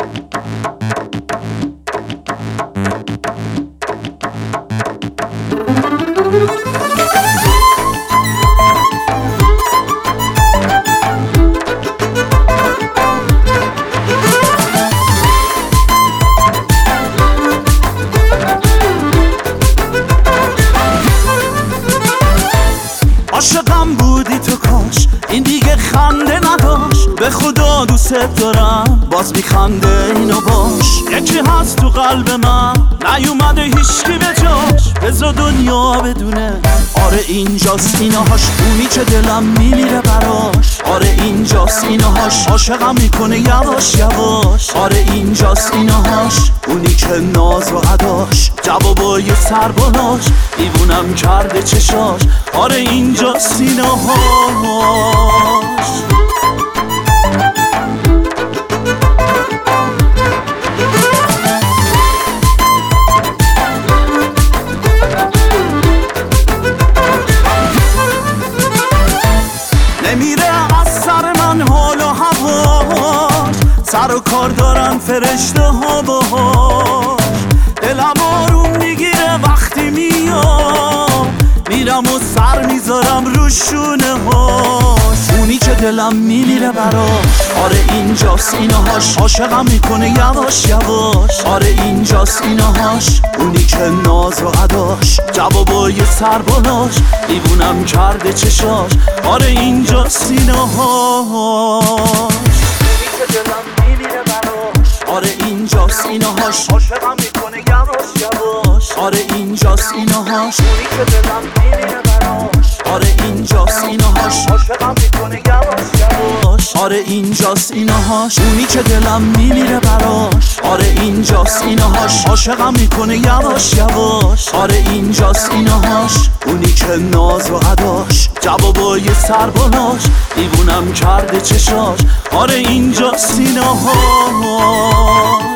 عاشقم بودی تو کاش این دیگه خنده نداشت، به خدا دوست دارم باز میخنده اینو باش. یکی هست تو قلب من نیومده هیچکی به جاش، بذار دنیا بدونه آره اینجاست اینهاش، اونی که دلم میمیره براش. آره اینجاست اینهاش، عاشقم میکنه یواش یواش. آره اینجاست اینهاش، اونی که ناز و عداش جوابای سربالاش دیوونم کرده چشاش. آره اینجاست اینهاش. نمیره از سر من حال و هواش، سر و کار دارن فرشته ها باهاش. دلم آروم میگیره وقتی میاد، میرم و سر میذارم رو شونه هاش. اونی که دلم میمیره براش. آره اینجاست اینهاش، عاشقم میکنه یواش یواش. آره اینجاست اینهاش، اونی که ناز و عداش جوابای سربالاش دیوونم کرده چشاش. آره اینجاست اینهاش، اونی که دلم میمیره براش. آره اینجاست اینهاش، عاشقم میکنه یواش یواش. آره اینجاست اینهاش، اونی که دلم میمیره براش. آره اینجاست اینهاش، عاشقم میکنه یواش یواش. آره اینجاست اینهاش، اونی که دلم میمیره براش. آره اینجاست اینهاش، عاشقم میکنه یواش یواش. آره اینجاست اینهاش، اونی که ناز و عداش جوابای سربالاش دیوونم کرده چشاش. آره اینجاست اینهاش.